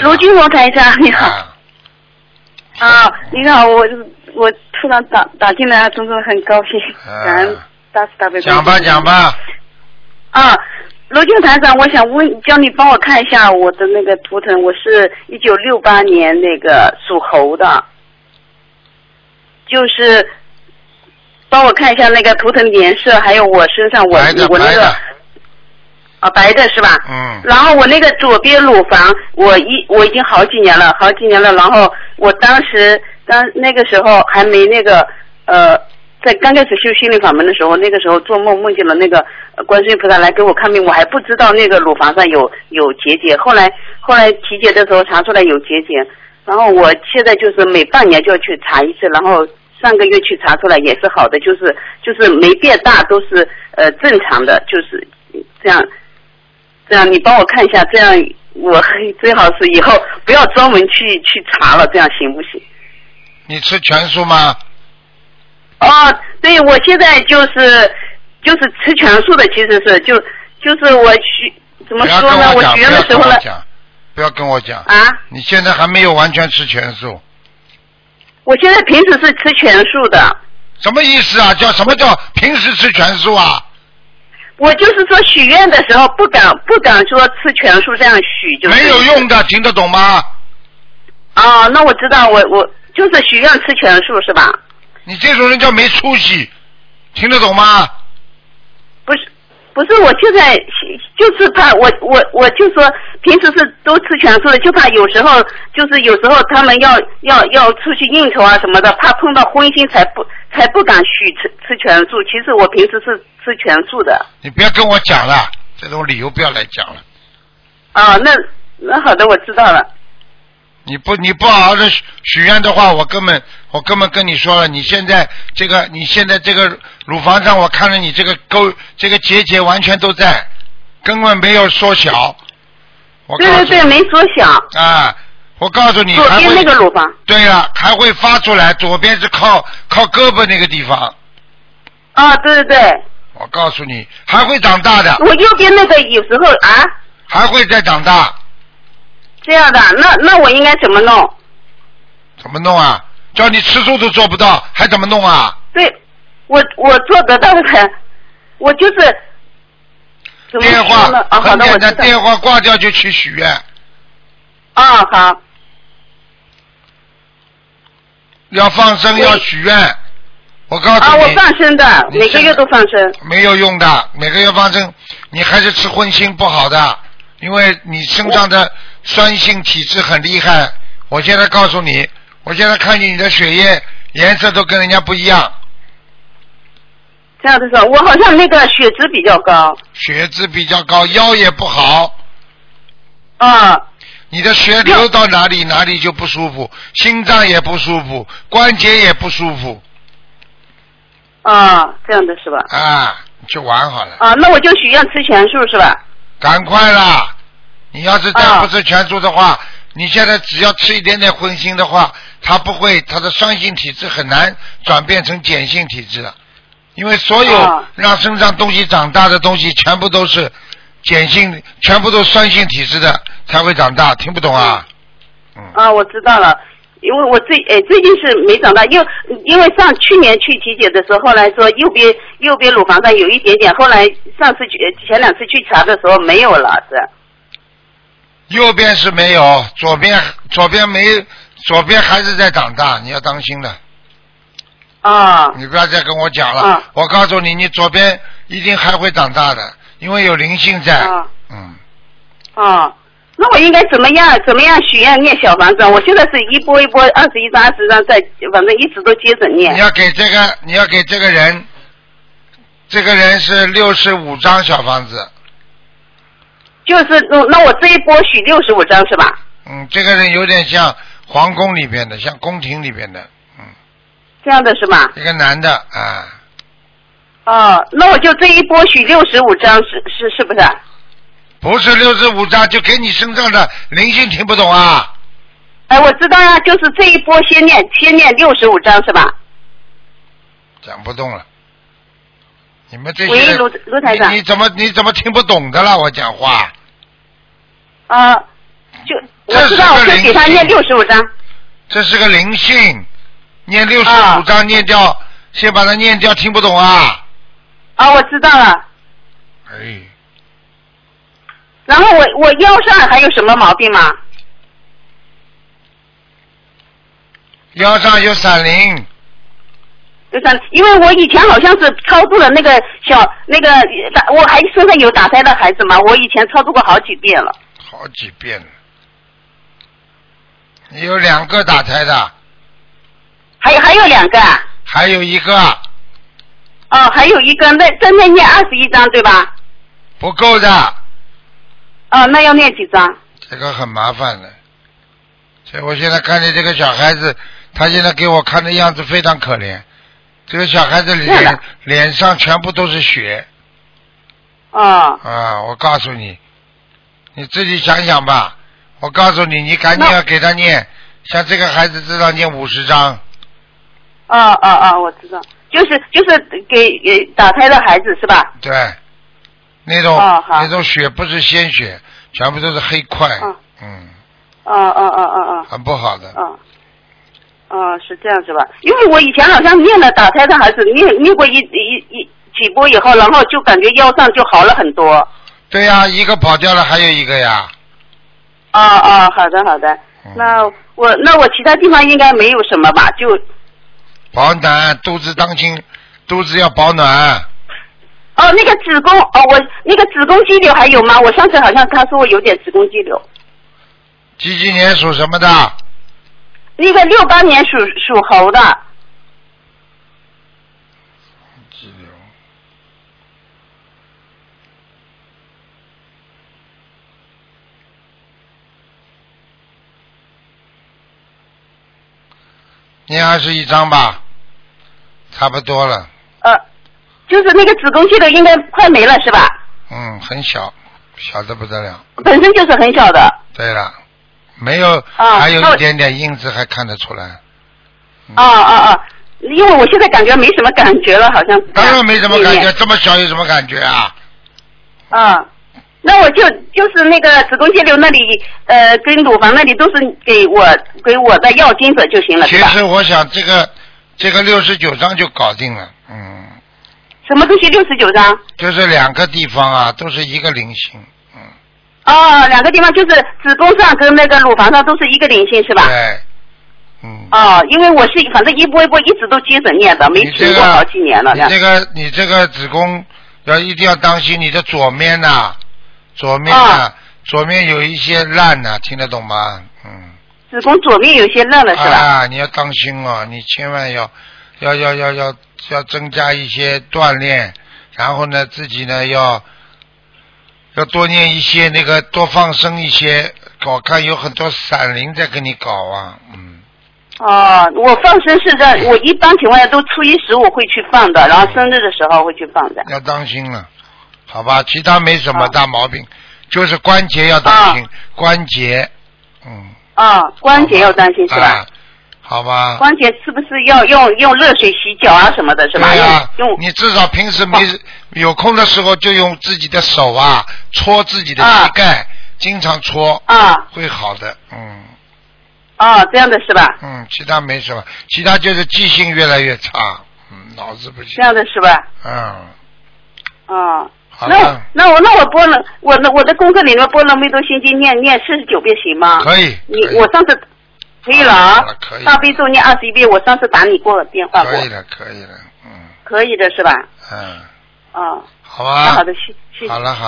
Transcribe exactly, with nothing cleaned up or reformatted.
卢军宏台长，你好。 啊， 啊，你好，我我突然打打进来，真的很高兴，感恩大慈大悲。 讲吧讲吧。 啊，卢军台长，我想问，叫你帮我看一下我的那个图腾，我是一九六八年那个属猴的，就是帮我看一下那个图腾颜色，还有我身上我我那个。啊，白的是吧？ 嗯。 然后我那个左边乳房，我一我已经好几年了，好几年了。然后我当时当那个时候还没那个呃，在刚开始修心灵法门的时候，那个时候做梦梦见了那个呃观世音菩萨来给我看病，我还不知道那个乳房上有有结节。后来后来体检的时候查出来有结节，然后我现在就是每半年就要去查一次，然后上个月去查出来也是好的，就是就是没变大，都是呃正常的，就是这样。这样你帮我看一下，这样我最好是以后不要专门去去查了，这样行不行？ 你吃全素吗？ 哦，对，我现在就是就是吃全素的，其实是就就是我许怎么说呢？我许愿的时候呢， 不要跟我讲啊！ 你现在还没有完全吃全素。 我现在平时是吃全素的。 什么意思啊？叫什么叫平时吃全素啊？ 我就是说许愿的时候不敢不敢说吃全素这样许，就是没有用的，听得懂吗？ 哦，那我知道，我我就是许愿吃全素是吧？ 你这种人叫没出息，听得懂吗？ 不是不是，我现在就是怕我我我就说平时是都吃全素的，就怕有时候就是有时候他们要要要出去应酬啊什么的，怕碰到荤腥才不才不敢许吃吃全素。其实我平时是吃全素的。 你不要跟我讲了，这种理由不要来讲了。 啊，那那好的，我知道了。 你不你不好好的许愿的话，我根本我根本跟你说了，你现在这个你现在这个乳房上，我看着你这个沟这个结节完全都在，根本没有缩小。我对对对，没缩小。 啊，我告诉你， 左边那个乳房。 对了，还会发出来，左边是靠靠胳膊那个地方。 啊，对对对。 我告诉你，还会长大的。 我右边那个有时候啊。 还会再长大。 这样的，那那我应该怎么弄？ 怎么弄啊？叫你吃素都做不到，还怎么弄啊？ 对，我我做得到的，我就是。怎么电话啊， 很简单，电话挂掉就去许愿。 啊，好。 要放生，要许愿。我告诉你。 啊，我放生的，每个月都放生。 没有用的，每个月放生，你还是吃荤腥不好的，因为你身上的酸性体质很厉害。我现在告诉你，我现在看见你的血液颜色都跟人家不一样。 这样的是，我好像那个血脂比较高。 血脂比较高，腰也不好。 啊。 你的血流到哪里哪里就不舒服，心脏也不舒服，关节也不舒服。 啊，这样的是吧？ 啊，就玩好了。 啊，那我就许愿吃全素是吧？ 赶快啦！你要是再不吃全素的话，啊、你现在只要吃一点点荤腥的话，它不会，它的酸性体质很难转变成碱性体质的，因为所有让身上东西长大的东西，全部都是碱性，全部都酸性体质的才会长大，听不懂啊？ 嗯。啊，我知道了。因为我最诶最近是没长大，因为因为上去年去体检的时候，后来说右边右边乳房上有一点点，后来上次去前两次去查的时候没有了，是。 右边是没有，左边左边没，左边还是在长大，你要当心了。 啊。 你不要再跟我讲了， 啊、 我告诉你，你左边一定还会长大的，因为有灵性在。 啊。 嗯。 啊。那我应该怎么样？怎么样许愿念小房子？我现在是一波一波，二十一张、二十张，在反正一直都接着念。 你要给这个，你要给这个人，这个人是六十五张小房子。 就是那我这一波许六十五张是吧？ 嗯，这个人有点像皇宫里边的，像宫廷里边的，嗯。 这样的是吧？ 一个男的啊。 哦，那我就这一波许六十五张，是是是不是？ 不是六十五张，就给你身上的灵性听不懂啊？ 哎，我知道呀、啊，就是这一波先念，先念六十五章是吧？ 讲不动了，你们这些人， 卢卢台长， 你, 你怎么你怎么听不懂的了？我讲话。 啊、呃，就我知道，我就给他念六十五章。 这是个灵性，念六十五章念掉，啊、先把它念掉，听不懂啊？ 啊，我知道了。 哎。 然后我我腰上还有什么毛病吗？ 腰上有闪灵。 有闪，因为我以前好像是超度了那个小那个，我还身上有打胎的孩子嘛，我以前超度过好几遍了。 好几遍了。你有两个打胎的。 还有还有两个啊。 还有一个。 哦，还有一个，那真的念二十一章对吧？ 不够的。 哦，那要念几张？ 这个很麻烦的。所以我现在看见这个小孩子，他现在给我看的样子非常可怜。这个小孩子脸脸上全部都是血。 哦。 啊，我告诉你，你自己想想吧。我告诉你，你赶紧要给他念，像这个孩子至少念五十章。 哦哦哦，我知道，就是就是给给打胎的孩子是吧？ 对，那种、 哦、 那种血不是鲜血，全部都是黑块。哦、嗯。 哦哦哦哦哦。 很不好的。 哦。哦，是这样是吧？因为我以前好像念了打胎的孩子，念念过一一一几波以后，然后就感觉腰上就好了很多。 对呀，一个跑掉了，还有一个呀。 哦哦，好的好的，嗯、那我那我其他地方应该没有什么吧？就保暖，肚子当心，肚子要保暖。 哦，那个子宫哦，我那个子宫肌瘤还有吗？我上次好像他说我有点子宫肌瘤。 几几年属什么的？ 那个六八年属属猴的。 肌瘤。念二十一章吧，差不多了。 呃，就是那个子宫肌瘤应该快没了是吧？ 嗯，很小，小的不得了。 本身就是很小的。 对了，没有， 啊、 还有一点点印子，还看得出来。 啊啊啊！因为我现在感觉没什么感觉了，好像。 当然没什么感觉，这么小有什么感觉啊？ 啊。那我就就是那个子宫肌瘤那里，呃，跟乳房那里都是给我给我的药精者就行了， 其实我想这个这个六十九章就搞定了，嗯。 什么东西六十九章？ 就是两个地方啊，都是一个菱形，嗯。 哦，两个地方就是子宫上跟那个乳房上都是一个菱形是吧？ 对，嗯。 哦，因为我是反正一波一波一直都接着念的，没停过好几年了。 你这个你这个子宫要一定要当心，你的左面呐、啊。左面啊，哦、左面有一些烂呐、啊，听得懂吗？嗯。 子宫左面有些烂了是吧？ 啊，你要当心哦，你千万要，要要要要要增加一些锻炼，然后呢，自己呢要要多念一些那个，多放生一些。我看有很多闪灵在跟你搞啊，嗯。 哦，我放生是在，我一般情况下都初一十五会去放的，然后生日的时候会去放的。 要当心了。好吧，其他没什么大毛病，哦、就是关节要当心，哦、关节，嗯。 啊、哦，关节要担心是吧、啊？ 好吧。 关节是不是要用用热水洗脚啊什么的，是吧？ 对啊， 用。 你至少平时没、哦、有空的时候就用自己的手啊搓自己的膝盖，哦、经常搓啊，会好的，嗯。 哦，这样的是吧？ 嗯，其他没什么，其他就是记性越来越差，嗯，脑子不行。 这样的是吧？ 嗯。 哦。那那我那我播了我的我的功课里面播了《弥陀心经》念念四十九遍行吗？ 可以。 你我上次可以了啊。可以。大悲咒念二十一遍，我上次打你过电话过。 可以的，可以的，嗯。 可以的是吧？ 嗯。 哦。 好吧。 好的，谢谢。 好了好。